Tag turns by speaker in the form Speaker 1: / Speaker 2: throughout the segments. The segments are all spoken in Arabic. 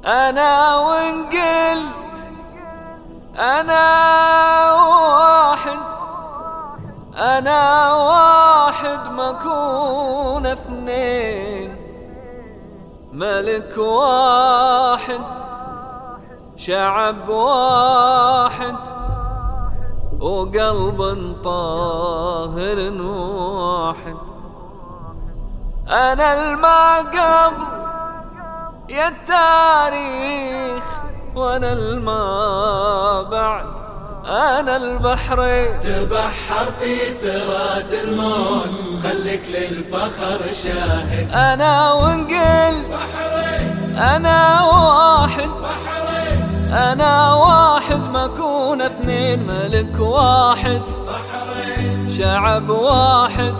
Speaker 1: أنا وإن قلت أنا واحد ما أكون اثنين، ملك واحد شعب واحد وقلب طاهر واحد. أنا الما قبل يا التاريخ، وأنا الما بعد، أنا البحرين.
Speaker 2: تبحر في ثراد المون، خليك للفخر شاهد.
Speaker 1: أنا وإن قلت أنا واحد ما أكون اثنين، ملك واحد شعب واحد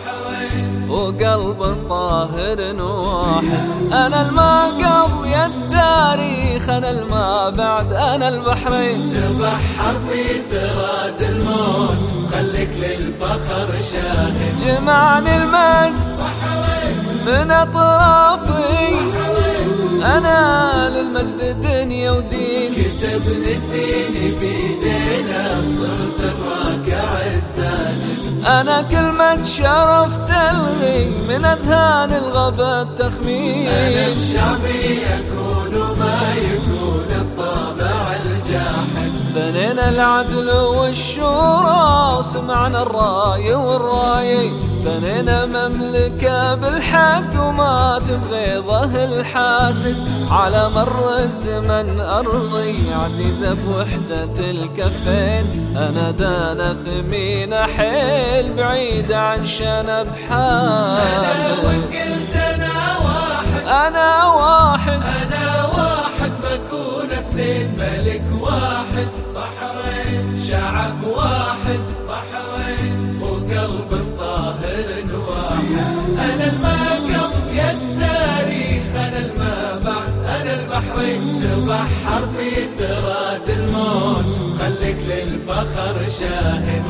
Speaker 1: وقلب طاهر واحد. أنا الما قبل يا التاريخ، أنا الما بعد، أنا البحرين.
Speaker 2: تبحر في ثراد المون، خليك للفخر شاهد.
Speaker 1: جمعني المجد من أطرافي، أنا للمجد دنيا ودين.
Speaker 2: كتبنا الدين بيدينا، بصرت الراكع الساجد.
Speaker 1: أنا كلمة شرف تلغي من أذهان الغبا التخمين.
Speaker 2: أنا بشعبي يكون ما يكون الطابع الجاحد.
Speaker 1: بنينا العدل والشورى وسمعنا الراي والراي، بنينا مملكة بالحق وما تبغيضه الحاسد. على مر الزمن أرضي عزيزة بوحدة الكفين، أنا دانا ثمينة حيل بعيدة عن شنب حال.
Speaker 2: أنا وإن قلت
Speaker 1: أنا واحد
Speaker 2: ما أكون اثنين، ملك واحد بحرين، شعب واحد بحرين وقلب الطاهر واحد. أنا الما قبل يا التاريخ، أنا الما بعد، أنا البحرين. تبحر في ثراد المون، خليك للفخر شاهد.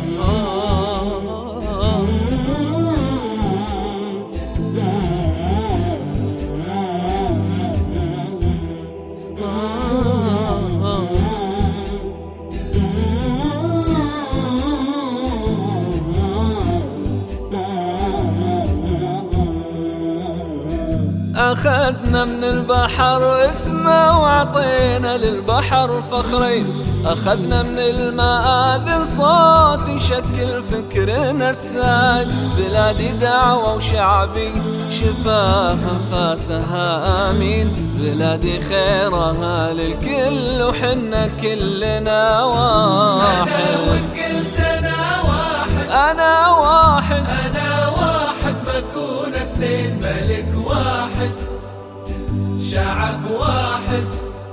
Speaker 1: أخذنا من البحر اسمه وعطينا للبحر فخرين، أخذنا من المآذن صوت يشكل فكرنا الساد. بلادي دعوة وشعبي شفاها انفاسها آمين، بلادي خيرها للكل وحنا كلنا واحد.
Speaker 2: أنا وإن قلت
Speaker 1: أنا واحد
Speaker 2: ما أكون اثنين، ملك واحد شعب واحد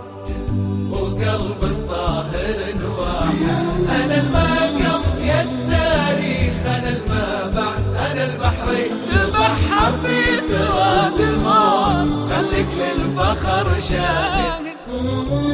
Speaker 2: وقلب الطاهر واحد. أنا الما قبل يا التاريخ، أنا الما بعد، أنا البحرين. تبحر في ثراد المون، خليك للفخر شاهد.